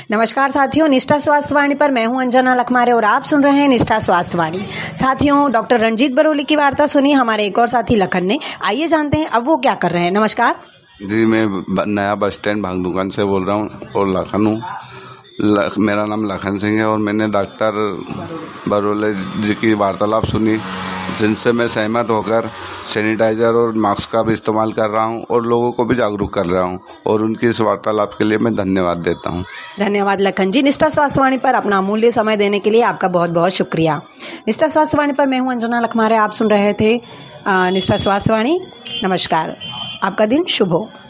नमस्कार साथियों, निष्ठा स्वास्थ्य वाणी पर मैं हूं अंजना लखमारे और आप सुन रहे हैं निष्ठा स्वास्थ्य वाणी। साथियों, डॉक्टर रंजीत बरोली की वार्ता सुनी हमारे एक और साथी लखन ने। आइए जानते हैं अब वो क्या कर रहे हैं। नमस्कार जी, मैं नया बस स्टैंड भाग दुकान से बोल रहा हूँ और लखन हूँ। मेरा नाम लखन सिंह है और मैंने डॉक्टर बरोले जी की वार्तालाप सुनी, जिनसे मैं सहमत होकर सैनिटाइजर और मास्क का भी इस्तेमाल कर रहा हूं और लोगों को भी जागरूक कर रहा हूं और उनकी इस वार्तालाप के लिए मैं धन्यवाद देता हूं। धन्यवाद लखन जी। निष्ठा स्वास्थ्य वाणी पर अपना अमूल्य समय देने के लिए आपका बहुत बहुत शुक्रिया। निष्ठा स्वास्थ्य वाणी पर मैं हूं अंजना लखमारे, आप सुन रहे थे निष्ठा स्वास्थ्य वाणी। नमस्कार, आपका दिन शुभ हो।